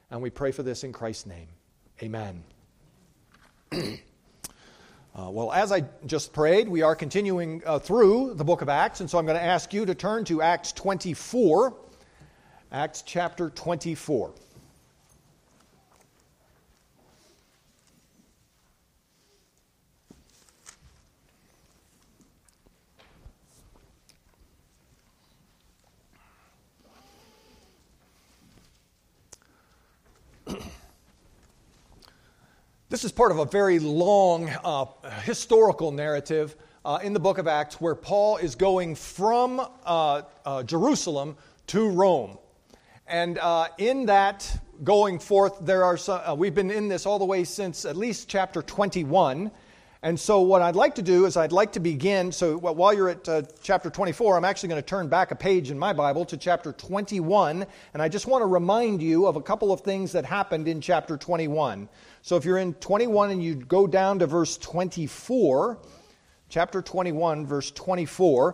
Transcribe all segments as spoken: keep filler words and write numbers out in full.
And we pray for this in Christ's name. Amen. Uh, well, as I just prayed, we are continuing uh, through the book of Acts, and so I'm going to ask you to turn to Acts twenty-four, Acts chapter twenty-four. This is part of a very long uh, historical narrative uh, in the book of Acts where Paul is going from uh, uh, Jerusalem to Rome. And uh, in that going forth, there are some, uh, we've been in this all the way since at least chapter twenty-one. And so what I'd like to do is I'd like to begin, so while you're at uh, chapter twenty-four, I'm actually going to turn back a page in my Bible to chapter twenty-one, and I just want to remind you of a couple of things that happened in chapter twenty-one. So if you're in twenty-one and you go down to verse twenty-four, chapter twenty-one, verse twenty-four,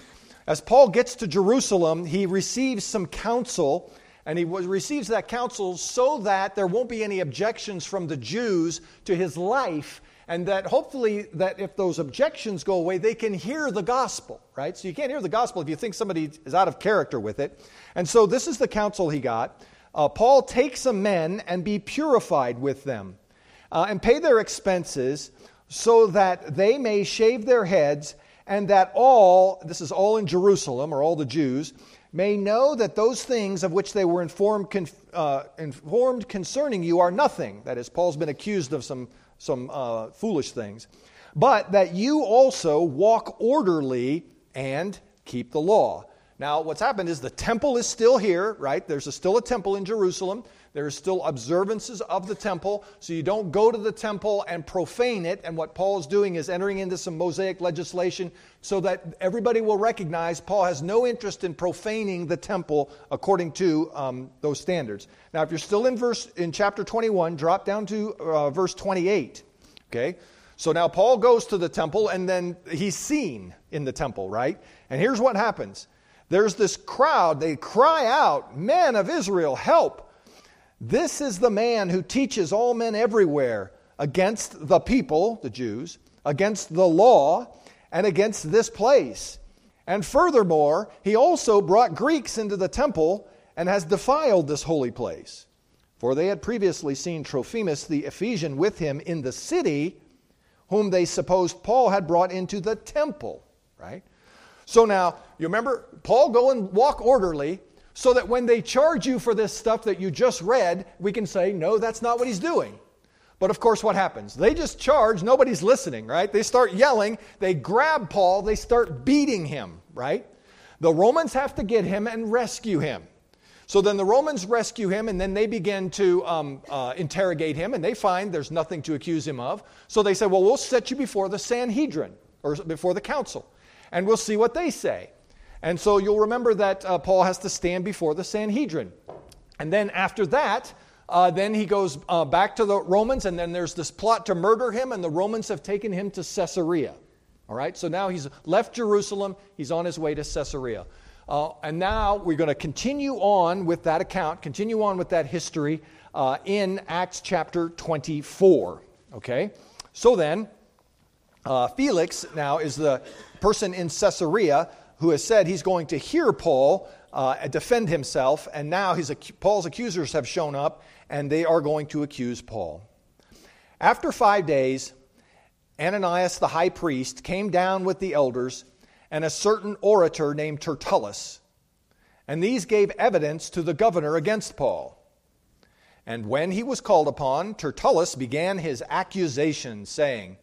as Paul gets to Jerusalem, he receives some counsel, and he receives that counsel so that there won't be any objections from the Jews to his life, and that hopefully that if those objections go away, they can hear the gospel, right? So you can't hear the gospel if you think somebody is out of character with it. And so this is the counsel he got. Uh, Paul, take some men and be purified with them, uh, and pay their expenses so that they may shave their heads, and that all, this is all in Jerusalem, or all the Jews, may know that those things of which they were informed, uh, informed concerning you are nothing. That is, Paul's been accused of some some uh, foolish things, but that you also walk orderly and keep the law. Now, what's happened is the temple is still here, right? There's a, still a temple in Jerusalem. There's still observances of the temple, so you don't go to the temple and profane it. And what Paul is doing is entering into some Mosaic legislation so that everybody will recognize Paul has no interest in profaning the temple according to um, those standards. Now, if you're still in verse in chapter twenty-one, drop down to uh, verse twenty-eight. Okay, so now Paul goes to the temple, and then he's seen in the temple, right? And here's what happens: there's this crowd. They cry out, "Men of Israel, help! This is the man who teaches all men everywhere against the people," the Jews, "against the law, and against this place. And furthermore, he also brought Greeks into the temple and has defiled this holy place." For they had previously seen Trophimus the Ephesian with him in the city, whom they supposed Paul had brought into the temple, right? So now, you remember, Paul, go and walk orderly, so that when they charge you for this stuff that you just read, we can say, no, that's not what he's doing. But of course, what happens? They just charge, nobody's listening, right? They start yelling, they grab Paul, they start beating him, right? The Romans have to get him and rescue him. So then the Romans rescue him, and then they begin to um, uh, interrogate him, and they find there's nothing to accuse him of. So they say, well, we'll set you before the Sanhedrin, or before the council, and we'll see what they say. And so you'll remember that uh, Paul has to stand before the Sanhedrin. And then after that, uh, then he goes uh, back to the Romans, and then there's this plot to murder him, and the Romans have taken him to Caesarea. All right, so now he's left Jerusalem, he's on his way to Caesarea. Uh, and now we're going to continue on with that account, continue on with that history uh, in Acts chapter twenty-four. Okay, so then, uh, Felix now is the person in Caesarea who has said he's going to hear Paul uh, defend himself, and now his Paul's accusers have shown up, and they are going to accuse Paul. After five days, Ananias the high priest came down with the elders and a certain orator named Tertullus, and these gave evidence to the governor against Paul. And when he was called upon, Tertullus began his accusation, saying,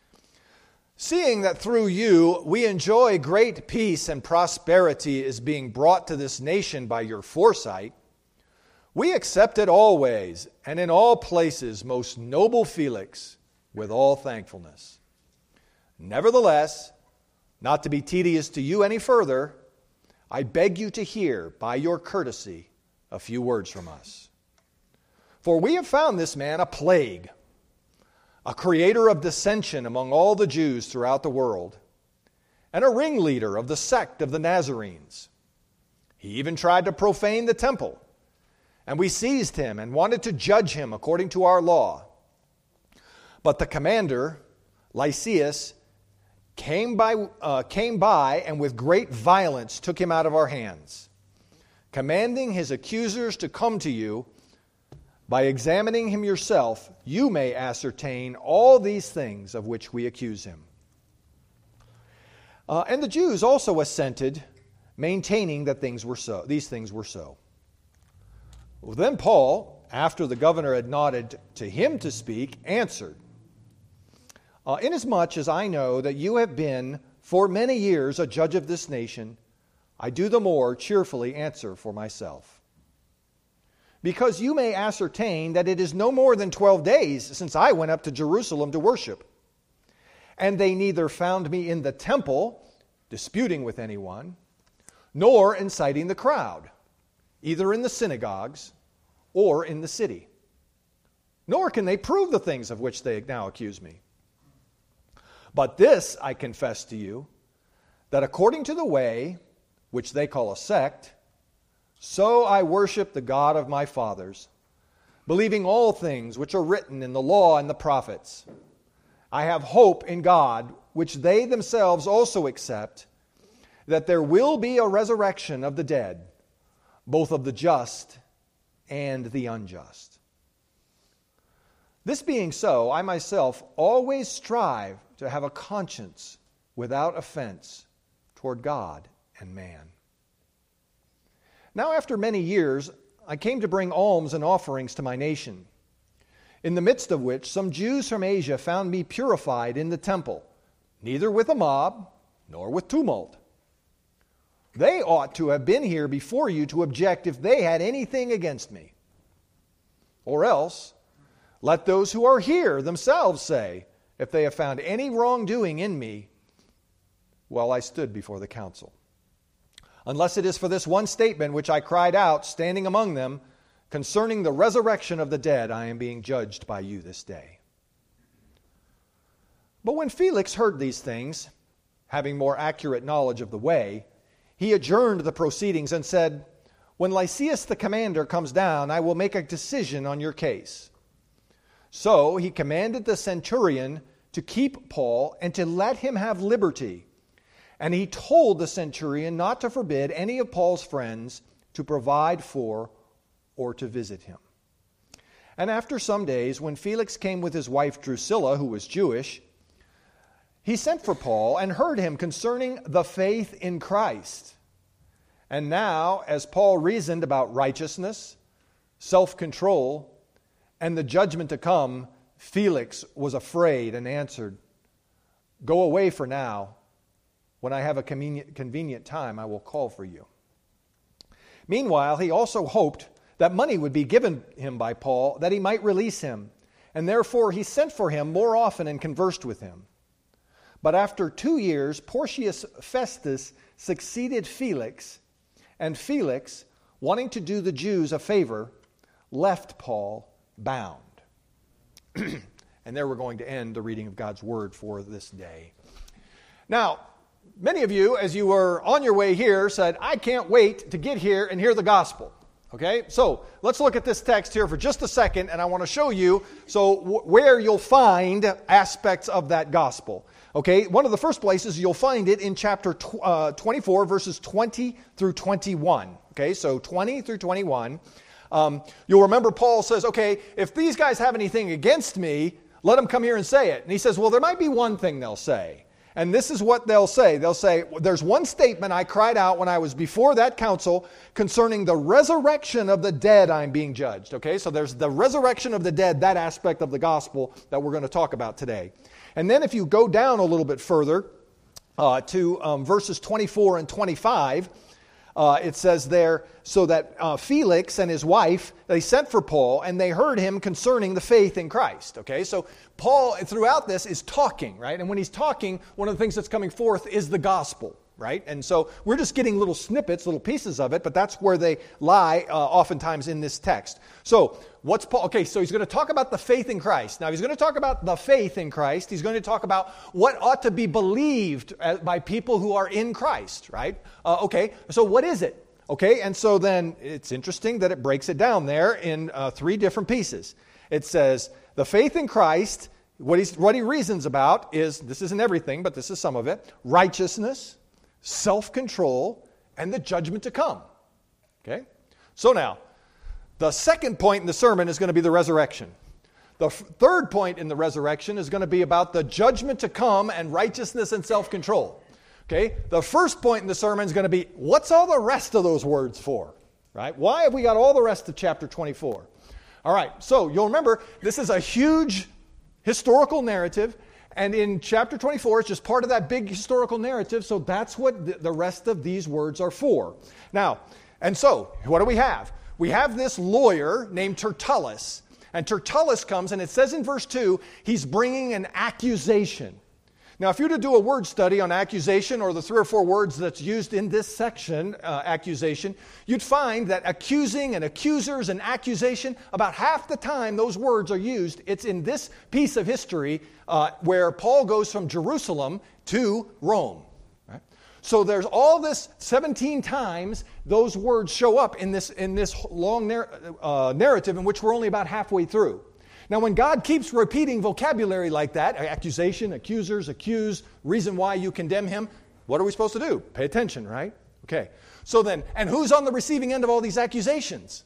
"Seeing that through you we enjoy great peace and prosperity is being brought to this nation by your foresight, we accept it always and in all places, most noble Felix, with all thankfulness. Nevertheless, not to be tedious to you any further, I beg you to hear by your courtesy a few words from us. For we have found this man a plague, a creator of dissension among all the Jews throughout the world, and a ringleader of the sect of the Nazarenes. He even tried to profane the temple, and we seized him and wanted to judge him according to our law. But the commander, Lysias, came by, uh, came by and with great violence took him out of our hands, commanding his accusers to come to you. By examining him yourself, you may ascertain all these things of which we accuse him. Uh, and the Jews also assented, maintaining that things were so. These things were so. Well, then Paul, after the governor had nodded to him to speak, answered, uh, Inasmuch as I know that you have been for many years a judge of this nation, I do the more cheerfully answer for myself. Because you may ascertain that it is no more than twelve days since I went up to Jerusalem to worship. And they neither found me in the temple, disputing with anyone, nor inciting the crowd, either in the synagogues or in the city. Nor can they prove the things of which they now accuse me. But this I confess to you, that according to the way, which they call a sect, so I worship the God of my fathers, believing all things which are written in the law and the prophets. I have hope in God, which they themselves also accept, that there will be a resurrection of the dead, both of the just and the unjust. This being so, I myself always strive to have a conscience without offense toward God and man. Now after many years, I came to bring alms and offerings to my nation, in the midst of which some Jews from Asia found me purified in the temple, neither with a mob nor with tumult. They ought to have been here before you to object if they had anything against me. Or else, let those who are here themselves say, if they have found any wrongdoing in me while I stood before the council. Unless it is for this one statement which I cried out, standing among them, concerning the resurrection of the dead, I am being judged by you this day. But when Felix heard these things, having more accurate knowledge of the way, he adjourned the proceedings and said, When Lysias the commander comes down, I will make a decision on your case. So he commanded the centurion to keep Paul and to let him have liberty. And he told the centurion not to forbid any of Paul's friends to provide for or to visit him. And after some days, when Felix came with his wife Drusilla, who was Jewish, he sent for Paul and heard him concerning the faith in Christ. And now, as Paul reasoned about righteousness, self-control, and the judgment to come, Felix was afraid and answered, Go away for now. When I have a convenient, convenient time, I will call for you. Meanwhile, he also hoped that money would be given him by Paul, that he might release him. And therefore he sent for him more often and conversed with him. But after two years, Porcius Festus succeeded Felix, and Felix, wanting to do the Jews a favor, left Paul bound. And there we're going to end the reading of God's Word for this day. Now, many of you, as you were on your way here, said, I can't wait to get here and hear the gospel. Okay, so let's look at this text here for just a second, and I want to show you so w- where you'll find aspects of that gospel. Okay, one of the first places you'll find it in chapter tw- uh, twenty-four, verses twenty through twenty-one. Okay, so twenty through twenty-one. Um, you'll remember Paul says, okay, if these guys have anything against me, let them come here and say it. And he says, well, there might be one thing they'll say. And this is what they'll say. They'll say, there's one statement I cried out when I was before that council concerning the resurrection of the dead I'm being judged. Okay, so there's the resurrection of the dead, that aspect of the gospel that we're going to talk about today. And then if you go down a little bit further uh, to um, verses twenty-four and twenty-five, uh, it says there, so that uh, Felix and his wife, they sent for Paul, and they heard him concerning the faith in Christ. Okay, so Paul, throughout this, is talking, right? And when he's talking, one of the things that's coming forth is the gospel, right? And so we're just getting little snippets, little pieces of it, but that's where they lie uh, oftentimes in this text. So what's Paul? Okay, so he's going to talk about the faith in Christ. Now, he's going to talk about the faith in Christ. He's going to talk about what ought to be believed by people who are in Christ, right? Uh, okay, so what is it? Okay, and so then it's interesting that it breaks it down there in uh, three different pieces. It says, the faith in Christ, what, he's, what he reasons about is, this isn't everything, but this is some of it, righteousness, self-control, and the judgment to come. Okay? So now, the second point in the sermon is going to be the resurrection. The f- third point in the resurrection is going to be about the judgment to come and righteousness and self-control. Okay? The first point in the sermon is going to be, what's all the rest of those words for? Right? Why have we got all the rest of chapter twenty-four? All right, so you'll remember, this is a huge historical narrative, and in chapter twenty-four, it's just part of that big historical narrative, so that's what the, the rest of these words are for. Now, and so, what do we have? We have this lawyer named Tertullus, and Tertullus comes, and it says in verse two, he's bringing an accusation. Now, if you were to do a word study on accusation, or the three or four words that's used in this section, uh, accusation, you'd find that accusing and accusers and accusation, about half the time those words are used, it's in this piece of history uh, where Paul goes from Jerusalem to Rome. Right? So there's all this, seventeen times those words show up in this, in this long narr- uh, narrative in which we're only about halfway through. Now, when God keeps repeating vocabulary like that, accusation, accusers, accuse, reason why you condemn him, what are we supposed to do? Pay attention, right? Okay. So then, and who's on the receiving end of all these accusations?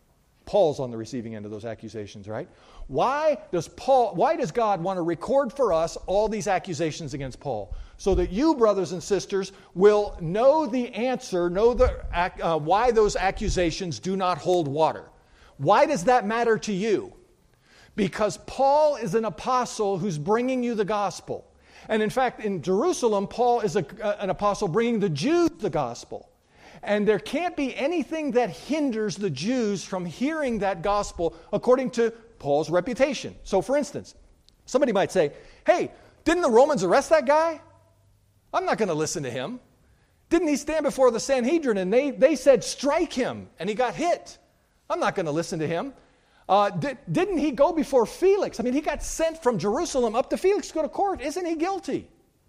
Paul's on the receiving end of those accusations, right? Why does Paul, why does God want to record for us all these accusations against Paul? So that you, brothers and sisters, will know the answer, know the uh, why those accusations do not hold water. Why does that matter to you? Because Paul is an apostle who's bringing you the gospel. And in fact, in Jerusalem, Paul is a, an apostle bringing the Jews the gospel. And there can't be anything that hinders the Jews from hearing that gospel according to Paul's reputation. So for instance, somebody might say, hey, didn't the Romans arrest that guy? I'm not going to listen to him. Didn't he stand before the Sanhedrin and they, they said, strike him, and he got hit? I'm not going to listen to him. Uh, did, didn't he go before Felix? I mean, he got sent from Jerusalem up to Felix to go to court. Isn't he guilty?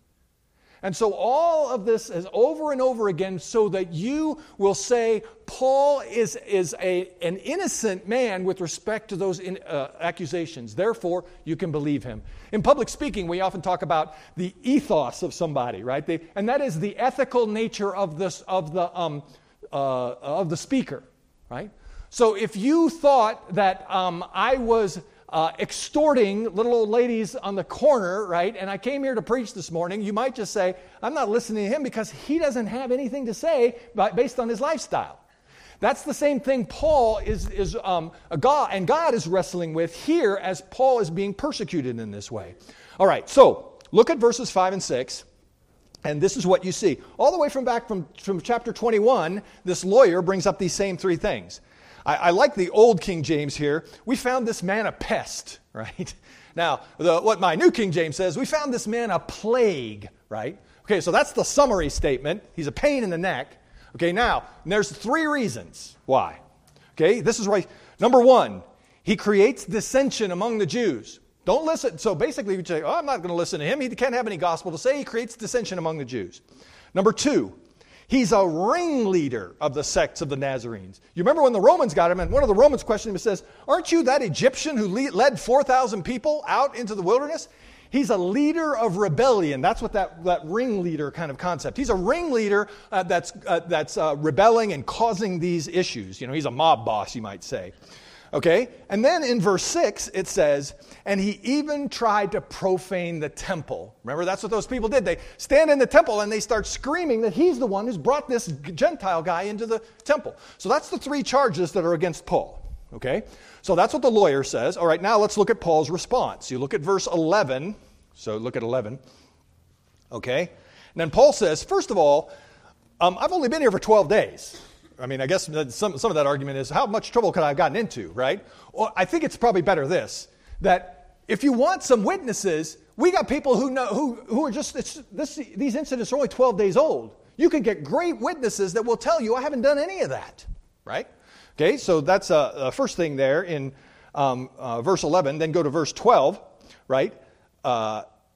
And so all of this is over and over again so that you will say Paul is, is a, an innocent man with respect to those in, uh, accusations. Therefore, you can believe him. In public speaking, we often talk about the ethos of somebody, right? They, and that is the ethical nature of, this, of, the, um, uh, of the speaker, right? So if you thought that um, I was uh, extorting little old ladies on the corner, right, and I came here to preach this morning, you might just say, I'm not listening to him because he doesn't have anything to say based on his lifestyle. That's the same thing Paul is, is um, a God, and God is wrestling with here as Paul is being persecuted in this way. All right, so look at verses five and six. And this is what you see. All the way from back from, from chapter twenty-one, this lawyer brings up these same three things. I, I like the old King James here. We found this man a pest, right? Now, the, what my new King James says, we found this man a plague, right? Okay, so that's the summary statement. He's a pain in the neck. Okay, now, there's three reasons why. Okay, this is right. Number one, he creates dissension among the Jews. Don't listen. So basically, you say, oh, I'm not going to listen to him. He can't have any gospel to say. He creates dissension among the Jews. Number two, he's a ringleader of the sects of the Nazarenes. You remember when the Romans got him, and one of the Romans questioned him and says, aren't you that Egyptian who led four thousand people out into the wilderness? He's a leader of rebellion. That's what that, that ringleader kind of concept. He's a ringleader uh, that's, uh, that's uh, rebelling and causing these issues. You know, he's a mob boss, you might say. Okay, and then in verse six it says, and he even tried to profane the temple. Remember, that's what those people did. They stand in the temple and they start screaming that he's the one who's brought this Gentile guy into the temple. So that's the three charges that are against Paul. Okay, so that's what the lawyer says. All right, now let's look at Paul's response. You look at verse eleven. So look at eleven. Okay, and then Paul says, first of all, um, I've only been here for twelve days. I mean, I guess some, some of that argument is how much trouble could I have gotten into, right? Well, I think it's probably better this, that if you want some witnesses, we got people who know who, who are just, it's, this, these incidents are only twelve days old. You can get great witnesses that will tell you I haven't done any of that, right? Okay, so that's a uh, uh, first thing there in um, uh, verse eleven. Then go to verse twelve, right? Uh,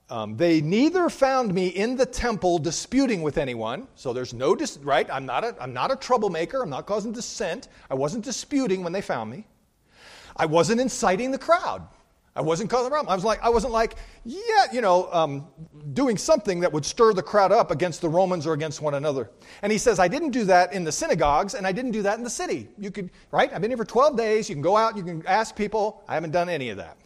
um, they neither found me in the temple disputing with anyone. So there's no, dis- right? I'm not, a, I'm not a troublemaker. I'm not causing dissent. I wasn't disputing when they found me. I wasn't inciting the crowd. I wasn't causing a problem. I was like, I wasn't like, yeah, you know, um, doing something that would stir the crowd up against the Romans or against one another. And he says, I didn't do that in the synagogues, and I didn't do that in the city. You could, right? I've been here for twelve days. You can go out, you can ask people. I haven't done any of that.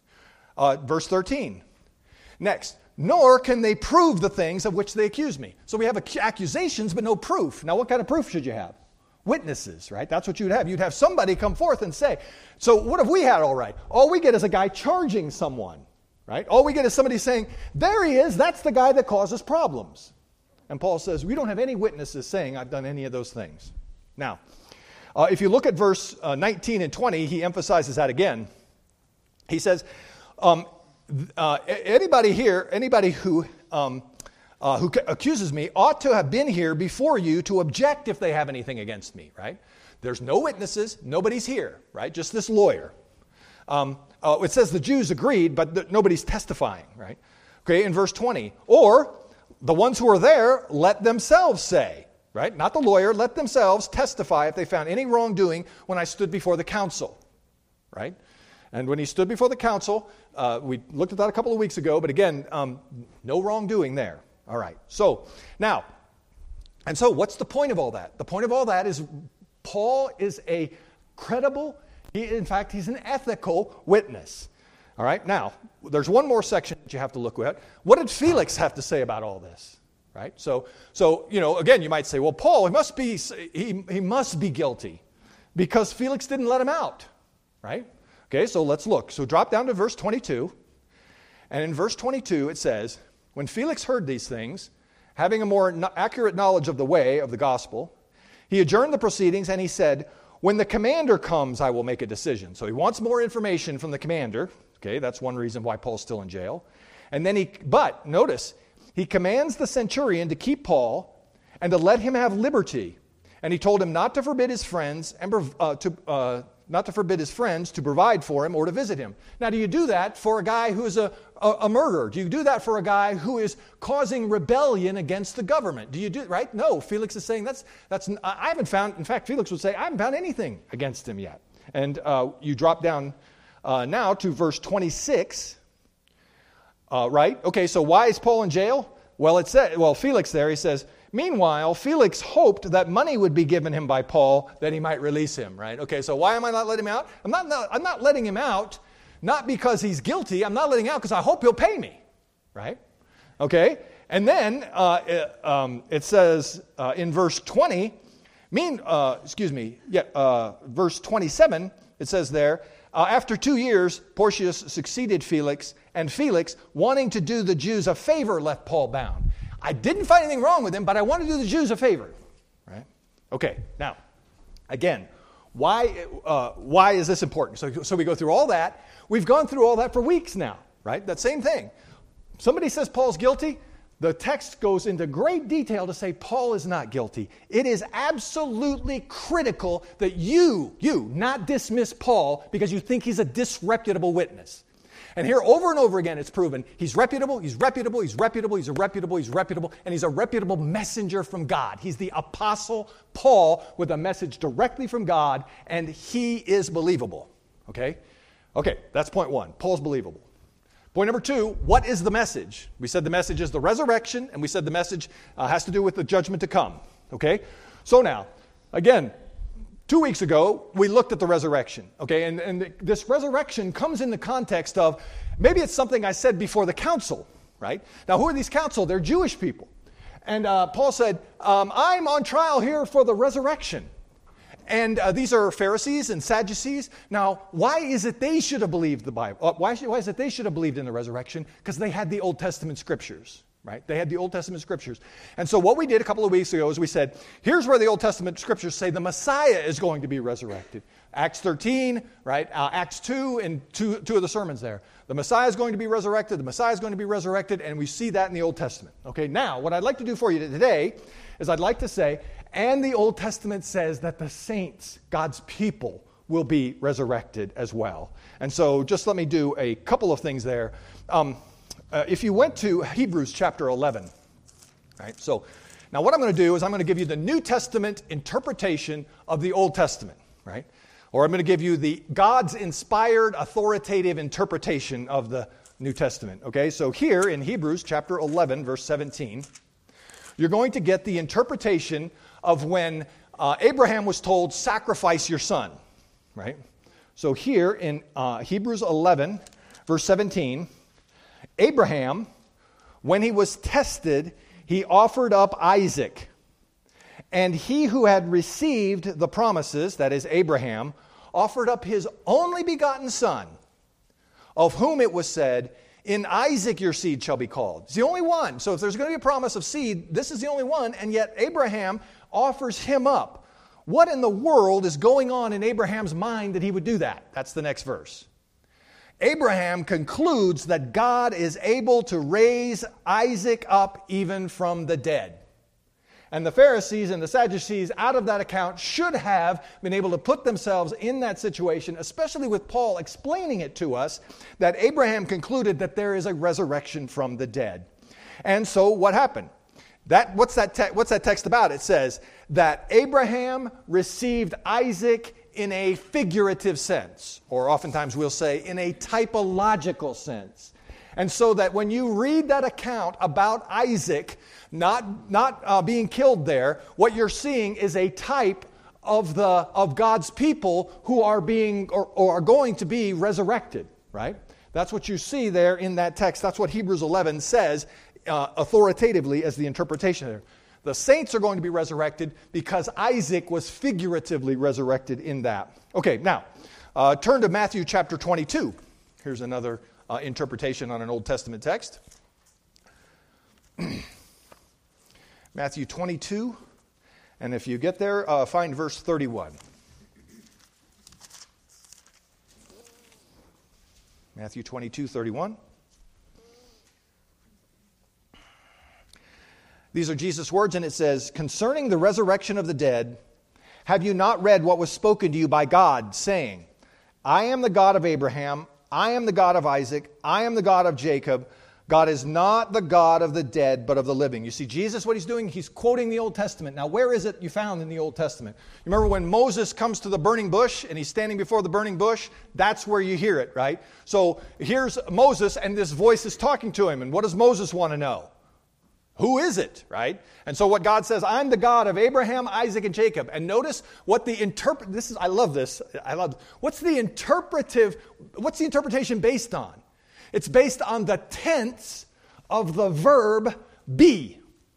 Uh, verse thirteen. Next, nor can they prove the things of which they accuse me. So we have ac- accusations, but no proof. Now, what kind of proof should you have? Witnesses, right? That's what you'd have. You'd have somebody come forth and say. So what have we had all right? All we get is a guy charging someone, right? All we get is somebody saying, there he is, that's the guy that causes problems. And Paul says, we don't have any witnesses saying I've done any of those things. Now, uh, if you look at verse uh, nineteen and twenty, he emphasizes that again. He says, um, uh, anybody here, anybody who... Um, Uh, who accuses me ought to have been here before you to object if they have anything against me, right? There's no witnesses. Nobody's here, right? Just this lawyer. Um, uh, it says the Jews agreed, but th- nobody's testifying, right? Okay, in verse twenty. Or the ones who are there, let themselves say, right? Not the lawyer, let themselves testify if they found any wrongdoing when I stood before the council, right? And when he stood before the council, uh, we looked at that a couple of weeks ago, but again, um, no wrongdoing there. All right, so now, and so what's the point of all that? The point of all that is Paul is a credible, he, in fact, he's an ethical witness. All right, now, there's one more section that you have to look at. What did Felix have to say about all this? Right, so, so you know, again, you might say, well, Paul, he must be, he, he must be guilty because Felix didn't let him out, right? Okay, so let's look. So drop down to verse twenty-two, and in verse twenty-two it says, when Felix heard these things, having a more no- accurate knowledge of the way of the gospel, he adjourned the proceedings and he said, when the commander comes, I will make a decision. So he wants more information from the commander. Okay, that's one reason why Paul's still in jail. And then he, but notice, he commands the centurion to keep Paul and to let him have liberty. And he told him not to forbid his friends and uh, to uh, not to forbid his friends to provide for him or to visit him. Now, do you do that for a guy who is a, a, a murderer? Do you do that for a guy who is causing rebellion against the government? Do you do right? No, Felix is saying that's that's. I haven't found. In fact, Felix would say I haven't found anything against him yet. And uh, you drop down uh, now to verse twenty-six. Uh, right? Okay. So why is Paul in jail? Well, it said. Well, Felix there. He says. Meanwhile, Felix hoped that money would be given him by Paul that he might release him, right? Okay, so why am I not letting him out? I'm not, not, I'm not letting him out, not because he's guilty. I'm not letting him out because I hope he'll pay me, right? Okay, and then uh, it, um, it says uh, in verse twenty, mean, uh, excuse me, yeah, uh, verse twenty-seven, it says there, uh, after two years, Porcius succeeded Felix, and Felix, wanting to do the Jews a favor, left Paul bound. I didn't find anything wrong with him, but I want to do the Jews a favor, right? Okay, now, again, why uh, why is this important? So, so we go through all that. We've gone through all that for weeks now, right? That same thing. Somebody says Paul's guilty. The text goes into great detail to say Paul is not guilty. It is absolutely critical that you, you, not dismiss Paul because you think he's a disreputable witness. And here over and over again it's proven he's reputable, he's reputable, he's reputable, he's a reputable, he's reputable, and he's a reputable messenger from God. He's the Apostle Paul with a message directly from God, and he is believable. Okay? Okay, that's point one. Paul's believable. Point number two, what is the message? We said the message is the resurrection, and we said the message uh, has to do with the judgment to come. Okay? So now, again, two weeks ago, we looked at the resurrection, okay? And, and this resurrection comes in the context of, maybe it's something I said before the council, right? Now, who are these council? They're Jewish people. And uh, Paul said, um, I'm on trial here for the resurrection. And uh, these are Pharisees and Sadducees. Now, why is it they should have believed the Bible? Uh, why, why is it they should have believed in the resurrection? Because they had the Old Testament scriptures. Right? They had the Old Testament scriptures. And so what we did a couple of weeks ago is we said, here's where the Old Testament scriptures say the Messiah is going to be resurrected. Acts thirteen, right? Uh, Acts two and two, two of the sermons there. The Messiah is going to be resurrected. The Messiah is going to be resurrected. And we see that in the Old Testament. Okay, now what I'd like to do for you today is I'd like to say, and the Old Testament says that the saints, God's people, will be resurrected as well. And so just let me do a couple of things there. Um, uh, if you went to Hebrews chapter eleven, right? So now what I'm going to do is I'm going to give you the New Testament interpretation of the Old Testament, right? Or I'm going to give you the God's inspired, authoritative interpretation of the New Testament, okay? So here in Hebrews chapter eleven, verse seventeen, you're going to get the interpretation of when uh, Abraham was told, sacrifice your son, right? So here in uh, Hebrews eleven, verse seventeen, Abraham, when he was tested, he offered up Isaac. And he who had received the promises, that is Abraham, offered up his only begotten son, of whom it was said, in Isaac your seed shall be called. It's the only one. So if there's going to be a promise of seed, this is the only one, and yet Abraham offers him up. What in the world is going on in Abraham's mind that he would do that? That's the next verse. Abraham concludes that God is able to raise Isaac up even from the dead. And the Pharisees and the Sadducees out of that account should have been able to put themselves in that situation, especially with Paul explaining it to us, that Abraham concluded that there is a resurrection from the dead. And so what happened? That, what's, that te- what's that text about? It says that Abraham received Isaac in a figurative sense, or oftentimes we'll say in a typological sense. And so that when you read that account about Isaac not, not uh, being killed there, what you're seeing is a type of the of God's people who are being or, or are going to be resurrected, right? That's what you see there in that text. That's what Hebrews eleven says uh, authoritatively as the interpretation there. The saints are going to be resurrected because Isaac was figuratively resurrected in that. Okay, now, uh, turn to Matthew chapter twenty-two. Here's another uh, interpretation on an Old Testament text. Matthew twenty-two, and if you get there, uh, find verse thirty-one. Matthew twenty-two, thirty-one. These are Jesus' words, and it says, concerning the resurrection of the dead, have you not read what was spoken to you by God, saying, I am the God of Abraham, I am the God of Isaac, I am the God of Jacob. God is not the God of the dead, but of the living. You see, Jesus, what he's doing, he's quoting the Old Testament. Now, where is it you found in the Old Testament? You remember when Moses comes to the burning bush, and he's standing before the burning bush? That's where you hear it, right? So here's Moses, and this voice is talking to him, and what does Moses want to know? Who is it, right? And so what God says, I'm the God of Abraham, Isaac, and Jacob. And notice what the interpret. This is I love this. I love. What's the interpretive? What's the interpretation based on? It's based on the tense of the verb be.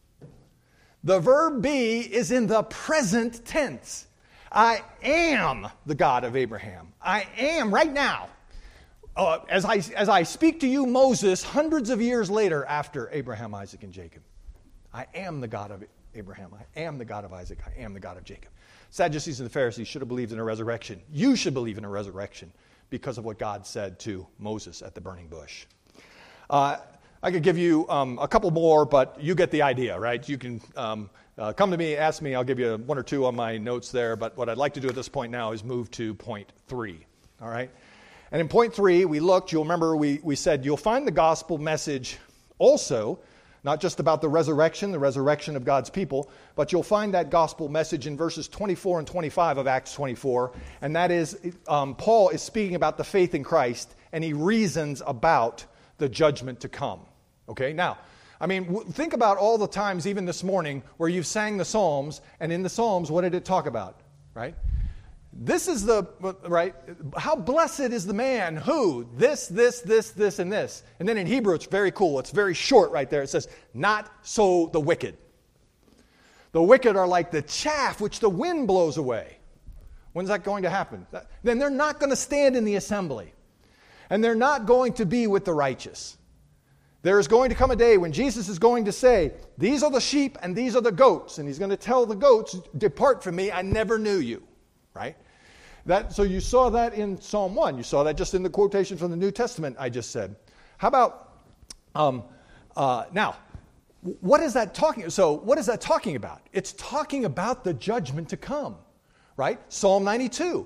The verb be is in the present tense. I am the God of Abraham. I am right now. Uh, as I as I speak to you, Moses, hundreds of years later after Abraham, Isaac, and Jacob. I am the God of Abraham. I am the God of Isaac. I am the God of Jacob. Sadducees and the Pharisees should have believed in a resurrection. You should believe in a resurrection because of what God said to Moses at the burning bush. Uh, I could give you um, a couple more, but you get the idea, right? You can um, uh, come to me, ask me. I'll give you one or two on my notes there. But what I'd like to do at this point now is move to point three, all right? And in point three, we looked, you'll remember we, we said you'll find the gospel message also, not just about the resurrection, the resurrection of God's people, but you'll find that gospel message in verses twenty-four and twenty-five of Acts twenty-four, and that is, um, Paul is speaking about the faith in Christ, and he reasons about the judgment to come. Okay, now, I mean, w- think about all the times, even this morning, where you've sang the Psalms, and in the Psalms, what did it talk about, right? This is the, right, how blessed is the man who, this, this, this, this, and this. And then in Hebrew, it's very cool. It's very short right there. It says, not so the wicked. The wicked are like the chaff which the wind blows away. When's that going to happen? Then they're not going to stand in the assembly. And they're not going to be with the righteous. There is going to come a day when Jesus is going to say, these are the sheep and these are the goats. And he's going to tell the goats, depart from me, I never knew you. Right? That, so you saw that in Psalm one. You saw that just in the quotation from the New Testament I just said. How about, um, uh, now, what is that talking, so what is that talking about? It's talking about the judgment to come, right? Psalm ninety-two.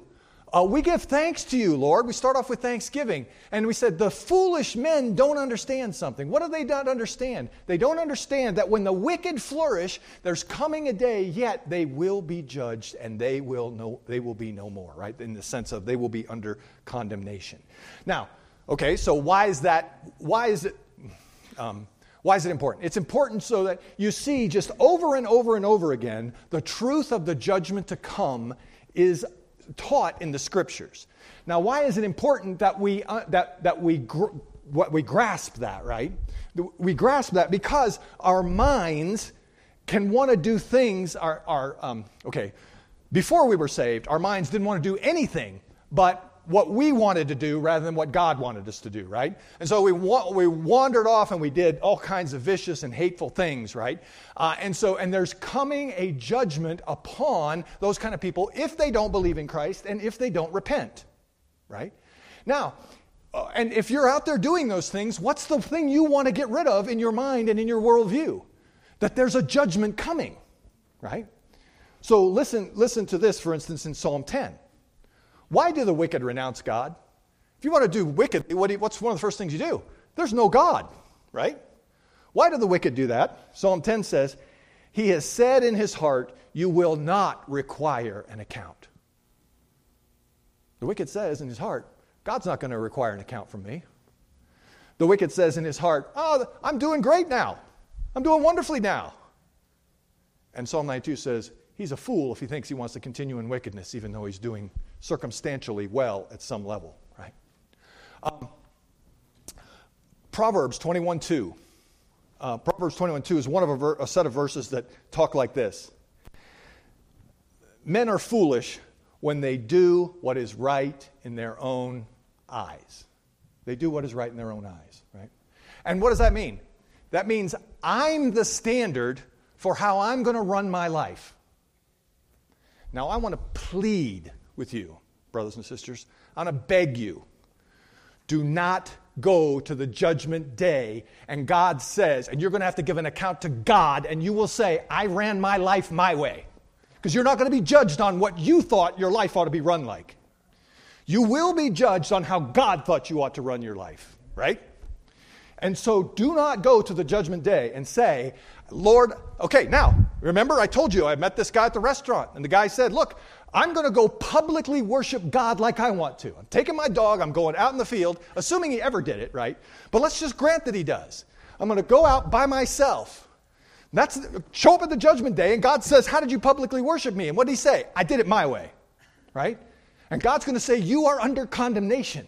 Uh, we give thanks to you, Lord. We start off with thanksgiving. And we said, the foolish men don't understand something. What do they not understand? They don't understand that when the wicked flourish, there's coming a day, yet they will be judged and they will no, they will be no more, right? In the sense of they will be under condemnation. Now, okay, so why is that, why is it, um, why is it important? It's important so that you see just over and over and over again, the truth of the judgment to come is taught in the Scriptures. Now, why is it important that we uh, that that we gr- what we grasp that, right? We grasp that because our minds can want to do things. Our our um, okay, before we were saved, our minds didn't want to do anything but what we wanted to do rather than what God wanted us to do, right? And so we wa- we wandered off and we did all kinds of vicious and hateful things, right? Uh, and so, and there's coming a judgment upon those kind of people if they don't believe in Christ and if they don't repent, right? Now, uh, and if you're out there doing those things, what's the thing you want to get rid of in your mind and in your worldview? That there's a judgment coming, right? So listen, listen to this, for instance, in Psalm ten. Why do the wicked renounce God? If you want to do wicked, what do you, what's one of the first things you do? There's no God, right? Why do the wicked do that? Psalm ten says, he has said in his heart, you will not require an account. The wicked says in his heart, God's not going to require an account from me. The wicked says in his heart, oh, I'm doing great now. I'm doing wonderfully now. And Psalm ninety-two says, he's a fool if he thinks he wants to continue in wickedness, even though he's doing circumstantially well at some level, right? Um, Proverbs twenty-one two. Uh, Proverbs twenty-one two is one of a, ver- a set of verses that talk like this. Men are foolish when they do what is right in their own eyes. They do what is right in their own eyes, right? And what does that mean? That means I'm the standard for how I'm going to run my life. Now, I want to plead with you, brothers and sisters. I want to beg you. Do not go to the judgment day and God says, and you're going to have to give an account to God, and you will say, I ran my life my way. Because you're not going to be judged on what you thought your life ought to be run like. You will be judged on how God thought you ought to run your life, right? And so do not go to the judgment day and say, Lord, okay, now, remember I told you I met this guy at the restaurant, and the guy said, look, I'm going to go publicly worship God like I want to. I'm taking my dog, I'm going out in the field, assuming he ever did it, right? But let's just grant that he does. I'm going to go out by myself. That's show up at the judgment day, and God says, how did you publicly worship me? And what did he say? I did it my way, right? And God's going to say, you are under condemnation.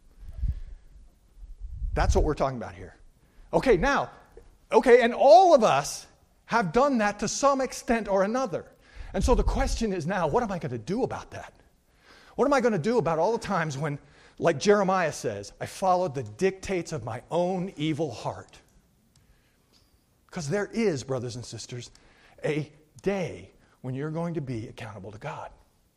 That's what we're talking about here. Okay, now, okay, and all of us have done that to some extent or another. And so the question is now, what am I going to do about that? What am I going to do about all the times when, like Jeremiah says, I followed the dictates of my own evil heart? Because there is, brothers and sisters, a day when you're going to be accountable to God.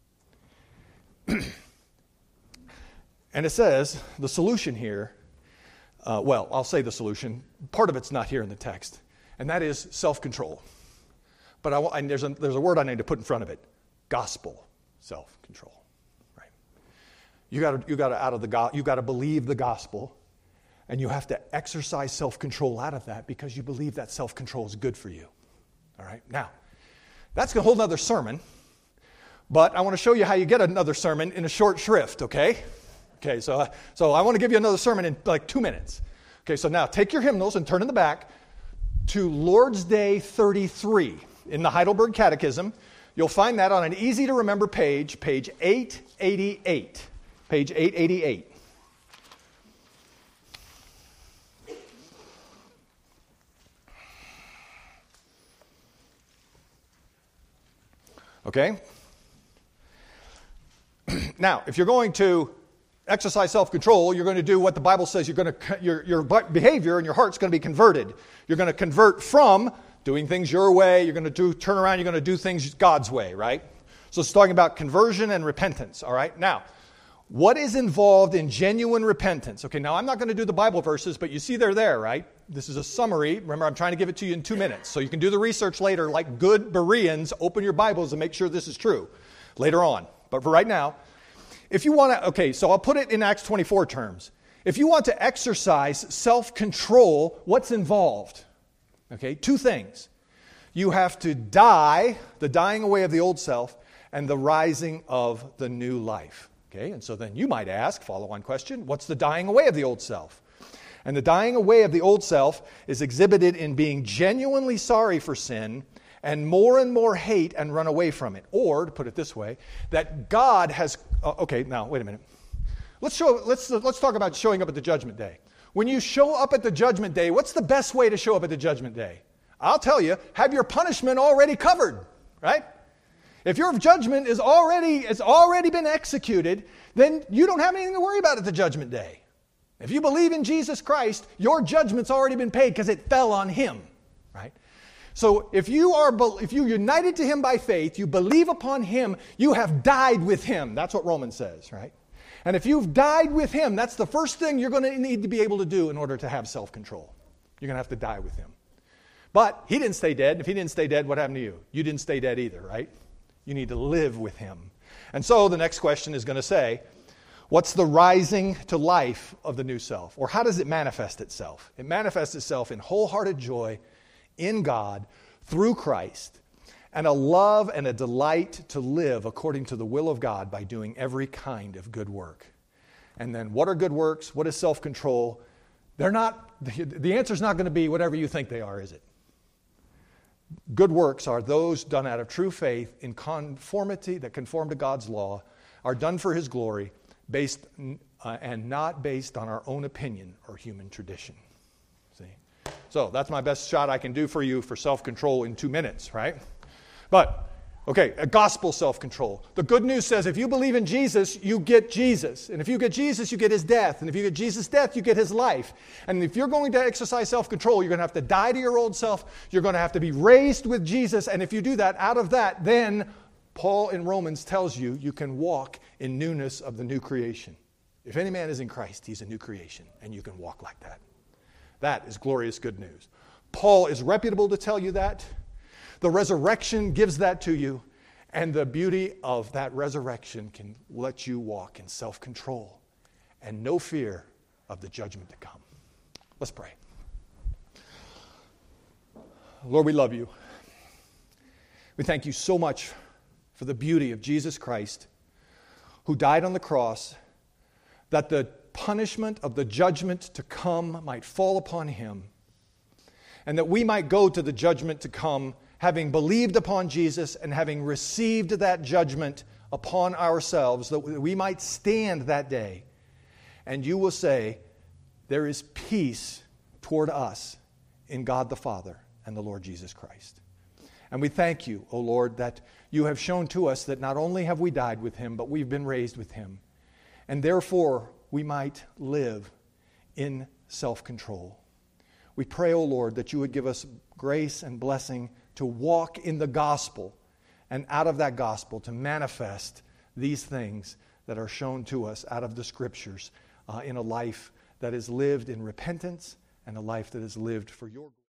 And it says, the solution here, uh, well, I'll say the solution. Part of it's not here in the text, and that is self-control. But I, and there's a, there's a word I need to put in front of it: gospel self-control. Right? You got to you got to out of the go, you got to believe the gospel, and you have to exercise self-control out of that because you believe that self-control is good for you. All right. Now, that's a whole other sermon, but I want to show you how you get another sermon in a short shrift. Okay. Okay. So uh, so I want to give you another sermon in like two minutes. Okay. So now take your hymnals and turn in the back to Lord's Day thirty-three. In the Heidelberg Catechism. You'll find that on an easy-to-remember page, page eight eighty-eight. Page eight eighty-eight. Okay? Now, if you're going to exercise self-control, you're going to do what the Bible says. You're going to, your, your behavior and your heart's going to be converted. You're going to convert from doing things your way, you're going to do turn around, you're going to do things God's way, right? So it's talking about conversion and repentance, all right? Now, what is involved in genuine repentance? Okay, now I'm not going to do the Bible verses, but you see they're there, right? This is a summary. Remember, I'm trying to give it to you in two minutes. So you can do the research later like good Bereans, open your Bibles and make sure this is true later on. But for right now, If you want to, okay, so I'll put it in Acts twenty-four terms. If you want to exercise self-control, what's involved? Okay, two things. You have to die, the dying away of the old self, and the rising of the new life. Okay, and so then you might ask, follow-on question, what's the dying away of the old self? And the dying away of the old self is exhibited in being genuinely sorry for sin and more and more hate and run away from it. Or, to put it this way, that God has... Uh, okay, now, wait a minute. Let's show. Let's let's talk about showing up at the judgment day. When you show up at the judgment day, what's the best way to show up at the judgment day? I'll tell you, have your punishment already covered, right? If your judgment is already it's already been executed, then you don't have anything to worry about at the judgment day. If you believe in Jesus Christ, your judgment's already been paid because it fell on Him, right? So if you are if you united to Him by faith, you believe upon Him, you have died with Him. That's what Romans says, right? And if you've died with Him, that's the first thing you're going to need to be able to do in order to have self-control. You're going to have to die with Him. But He didn't stay dead. If He didn't stay dead, what happened to you? You didn't stay dead either, right? You need to live with Him. And so the next question is going to say, what's the rising to life of the new self? Or how does it manifest itself? It manifests itself in wholehearted joy in God through Christ, and a love and a delight to live according to the will of God by doing every kind of good work. And then what are good works? What is self-control? They're not, the answer is not going to be whatever you think they are, is it? Good works are those done out of true faith in conformity, that conform to God's law, are done for His glory, based uh, and not based on our own opinion or human tradition. See? So that's my best shot I can do for you for self-control in two minutes, right? But, okay, a gospel self-control. The good news says if you believe in Jesus, you get Jesus. And if you get Jesus, you get His death. And if you get Jesus' death, you get His life. And if you're going to exercise self-control, you're going to have to die to your old self. You're going to have to be raised with Jesus. And if you do that, out of that, then Paul in Romans tells you you can walk in newness of the new creation. If any man is in Christ, he's a new creation. And you can walk like that. That is glorious good news. Paul is reputable to tell you that. The resurrection gives that to you, and the beauty of that resurrection can let you walk in self-control and no fear of the judgment to come. Let's pray. Lord, we love you. We thank you so much for the beauty of Jesus Christ, who died on the cross, that the punishment of the judgment to come might fall upon Him, and that we might go to the judgment to come having believed upon Jesus and having received that judgment upon ourselves, that we might stand that day. And you will say, there is peace toward us in God the Father and the Lord Jesus Christ. And we thank you, O Lord, that you have shown to us that not only have we died with Him, but we've been raised with Him. And therefore, we might live in self-control. We pray, O Lord, that you would give us grace and blessing to walk in the gospel, and out of that gospel to manifest these things that are shown to us out of the Scriptures uh, in a life that is lived in repentance and a life that is lived for your glory.